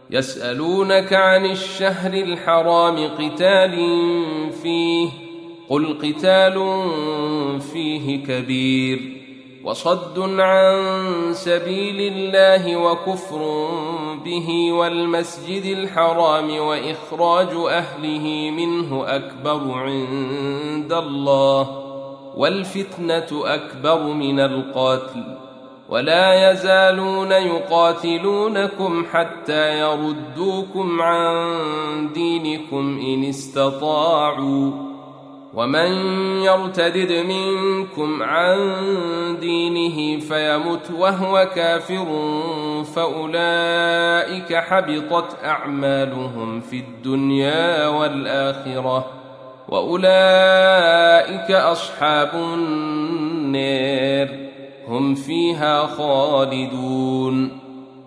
يسألونك عن الشهر الحرام قتال فيه قل قتال فيه كبير وصد عن سبيل الله وكفر به والمسجد الحرام وإخراج أهله منه أكبر عند الله والفتنة أكبر من القتل ولا يزالون يقاتلونكم حتى يردوكم عن دينكم إن استطاعوا ومن يرتدد منكم عن دينه فيمت وهو كافر فأولئك حبطت أعمالهم في الدنيا والآخرة وأولئك أصحاب النار هم فيها خالدون.